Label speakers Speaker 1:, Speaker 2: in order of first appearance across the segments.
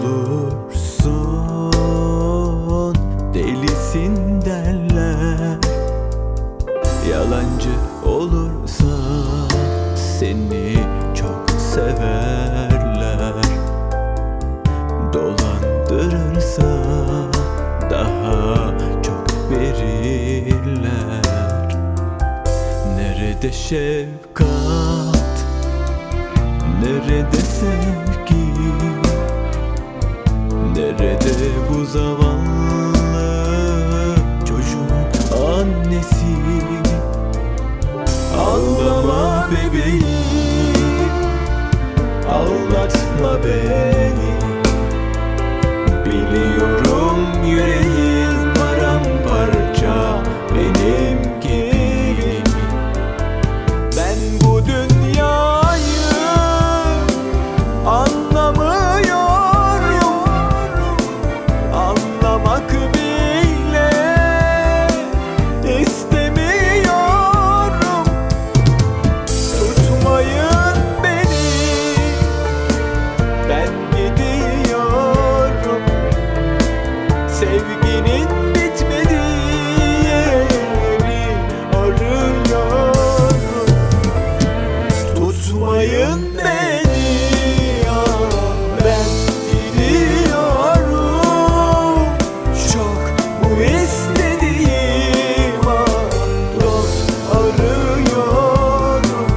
Speaker 1: olursun, delisin derler. Yalancı olursan seni çok severler. Dolandırırsa daha çok verirler. Nerede şefkat, nerede sevgi, nerede bu zavallı çocuğun annesi? Ağlama bebeğim, ağlatma beni. Biliyorum yüreğin paramparça benim gibi. Ben bu dünyayı anlamıyorum, anlamak bile istemiyorum. Tutmayın beni, ben gidiyorum. Sevginin bitmediği yeri arıyorum. Tutmayın beni, ben gidiyorum. Çok bu istediğim dost arıyorum.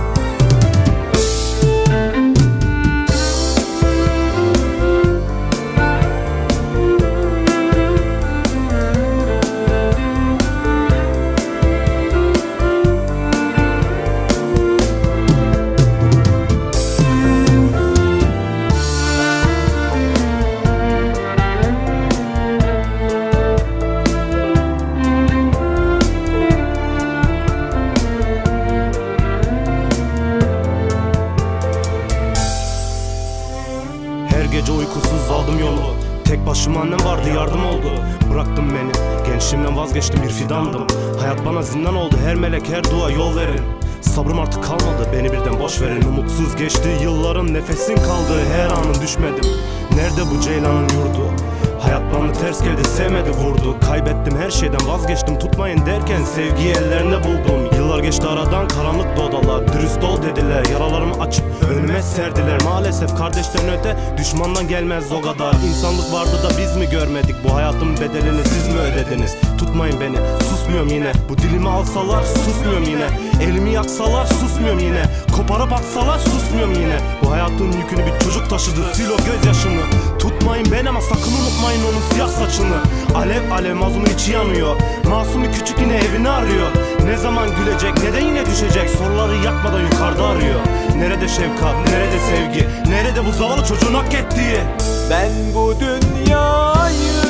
Speaker 2: Her gece uykusuz aldım yolu. Tek başıma annem vardı, yardım oldu. Bıraktım beni, gençliğimden vazgeçtim, bir fidandım. Hayat bana zindan oldu, her melek her dua yol verin. Sabrım artık kalmadı, beni birden boş verin. Umutsuz geçti yılların, nefesin kaldı, her anın düşmedim. Nerede bu ceylanın yurdu? Hayat bana ters geldi, sevmedi vurdu. Kaybettim her şeyden, vazgeçtim tutmayın derken sevgiyi ellerinde buldum. Yıllar geçti aradan, karanlık odalar. Dürüst ol dediler, yaralarımı açıp önüme serdiler. Maalesef kardeşten öte, düşmandan gelmez o kadar. İnsanlık vardı da biz mi görmedik? Bu hayatın bedelini siz mi ödediniz? Tutmayın beni, susmuyorum yine. Bu dilimi alsalar, susmuyorum yine. Elimi yaksalar, susmuyorum yine. Koparıp atsalar, susmuyorum yine. Bu hayatın yükünü bir çocuk taşıdı, sil o gözyaşını. Tutmayın beni ama sakın unutmayın onun siyah saçını. Alev alev mazlumun içi yanıyor. Masum bir küçük yine evini arıyor. Ne zaman gülecek, neden yine düşecek? Soruları yakmadan yukarıda arıyor. Nerede şefkat, nerede sevgi, nerede bu zavallı çocuğun hak ettiği?
Speaker 1: Ben bu dünyayı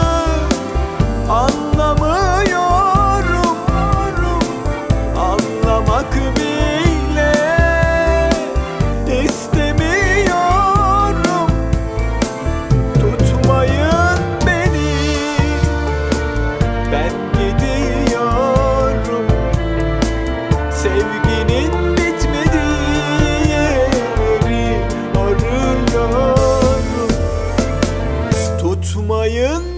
Speaker 1: anlamıyorum, anlamak bile istemiyorum. Tutmayın beni, ben gidiyorum. Sevginin bitmediği yeri arıyorum. Tutmayın